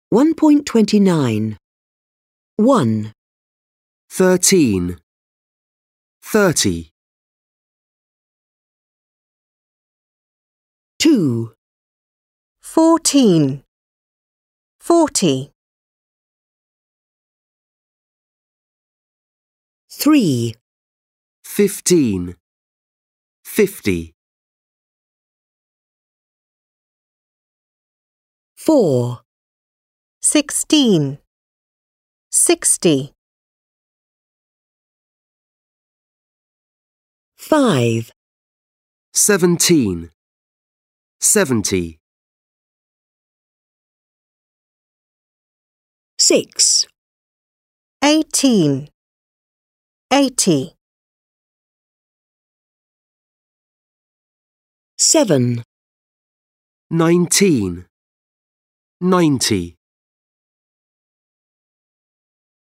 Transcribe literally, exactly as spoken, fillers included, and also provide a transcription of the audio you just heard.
one point two nine. one, thirteen, thirty, two, fourteen, forty, three, fifteen, fifty, four, sixteen, sixty, five, seventeen, seventy, six, eighteen, eighty, seven, nineteen, ninety.